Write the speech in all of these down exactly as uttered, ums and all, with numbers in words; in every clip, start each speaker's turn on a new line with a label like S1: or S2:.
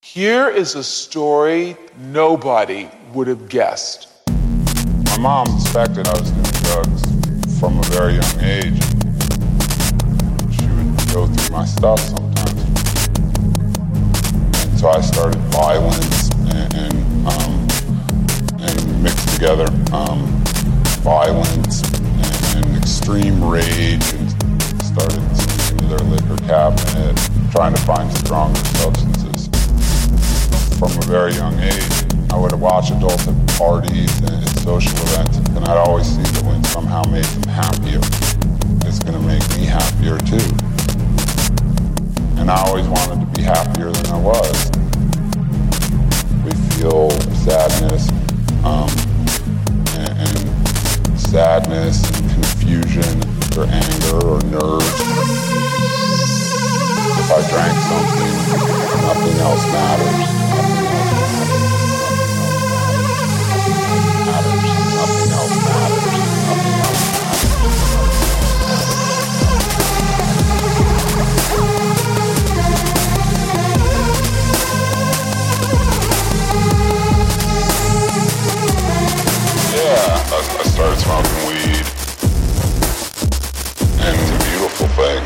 S1: Here is a story nobody would have guessed.
S2: My mom suspected I was doing drugs from a very young age. She would go through my stuff sometimes. And so I started violence and, and, um, and mixed together um, violence and, and extreme rage, and started sneaking into their liquor cabinet, trying to find stronger substances. From a very young age, I would watch adults at parties and at social events, and I'd always see that when somehow made them happier, it's going to make me happier too. And I always wanted to be happier than I was. We feel sadness, um, and, and sadness and confusion or anger or nerves. If I drank something, nothing else matters. Nothing else matters. Nothing else Yeah, I, I started smoking weed, and it's a beautiful thing.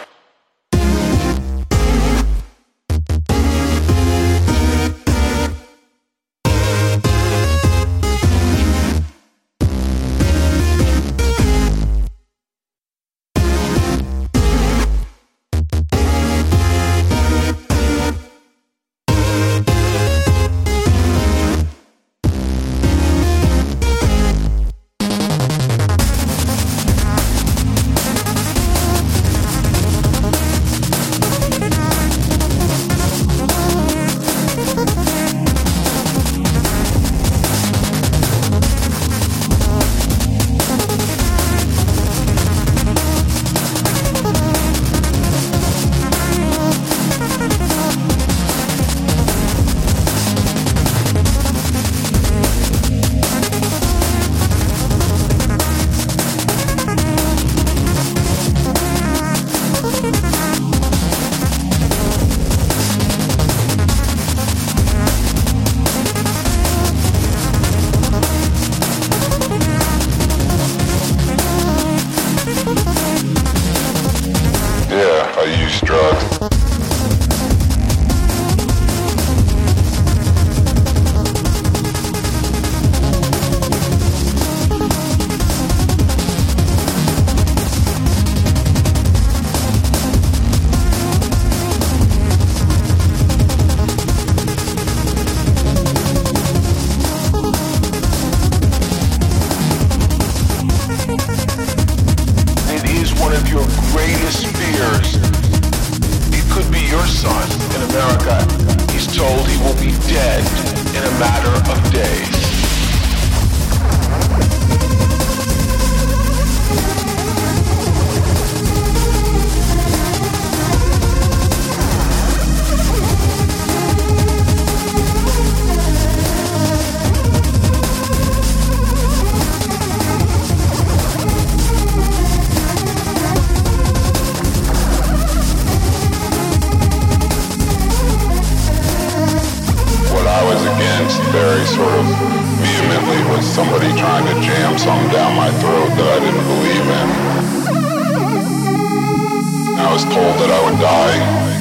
S2: Very sort of vehemently was somebody trying to jam something down my throat that I didn't believe in. I was told that I would die.